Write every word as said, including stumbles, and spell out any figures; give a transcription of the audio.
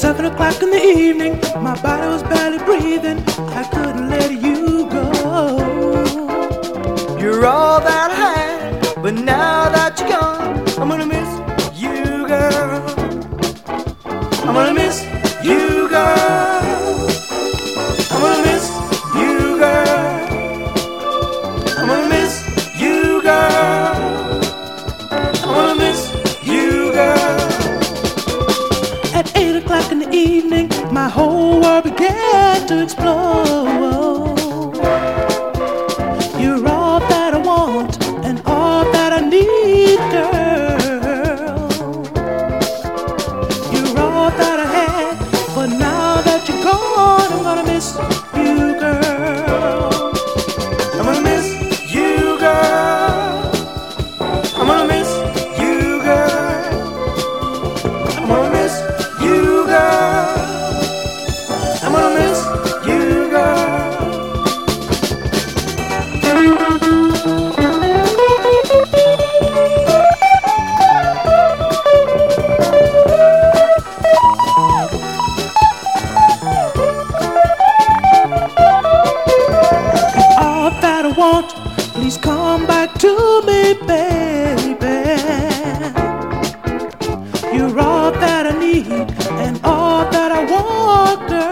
Seven o'clock in the evening, my body was barely breathing. I couldn't let you go. You're all that I had, but now that you're gone, I'm gonna miss you, girl. I'm gonna miss you, girl. I'm gonna miss you, girl. I'm gonna miss you, girl. I'm gonna miss you, girl. At eight o'clock in the evening, my whole world began to explode. You're all that I want and all that I need, girl. You're all that I had, but now that you're gone, I'm gonna miss you, girl. I'm gonna miss you, girl. I'm gonna miss you, girl. I'm gonna miss you, girl. I'm gonna miss you, girl. All that I want, please come back to me, baby. You're all that I need and all that I want, girl.